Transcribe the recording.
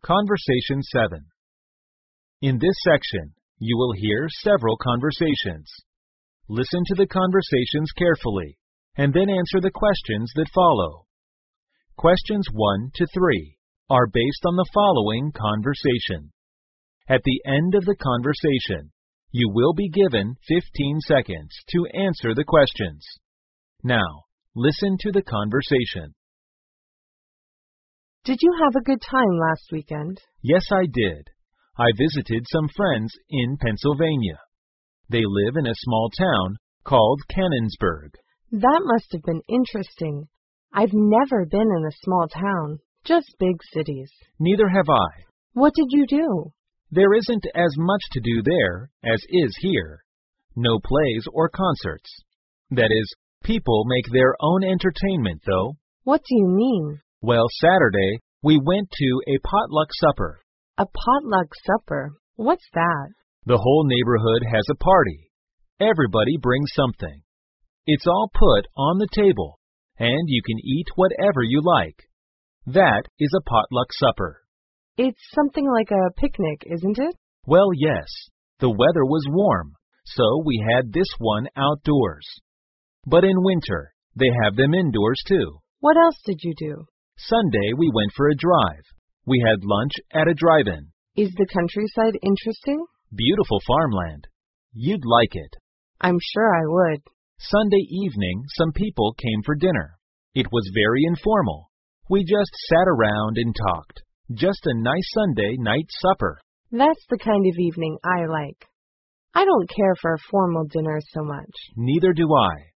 Conversation 7. In this section, you will hear several conversations. Listen to the conversations carefully, and then answer the questions that follow. Questions 1 to 3 are based on the following conversation. At the end of the conversation, you will be given 15 seconds to answer the questions. Now, listen to the conversation. Did you have a good time last weekend? Yes, I did. I visited some friends in Pennsylvania. They live in a small town called Canonsburg. That must have been interesting. I've never been in a small town, just big cities. Neither have I. What did you do? There isn't as much to do there as is here. No plays or concerts. That is, people make their own entertainment, though. What do you mean? Well, Saturday, we went to a potluck supper. A potluck supper? What's that? The whole neighborhood has a party. Everybody brings something. It's all put on the table, and you can eat whatever you like. That is a potluck supper. It's something like a picnic, isn't it? Well, yes. The weather was warm, so we had this one outdoors. But in winter, they have them indoors too. What else did you do? Sunday, we went for a drive. We had lunch at a drive-in. Is the countryside interesting? Beautiful farmland. You'd like it. I'm sure I would. Sunday evening, some people came for dinner. It was very informal. We just sat around and talked. Just a nice Sunday night supper. That's the kind of evening I like. I don't care for a formal dinner so much. Neither do I.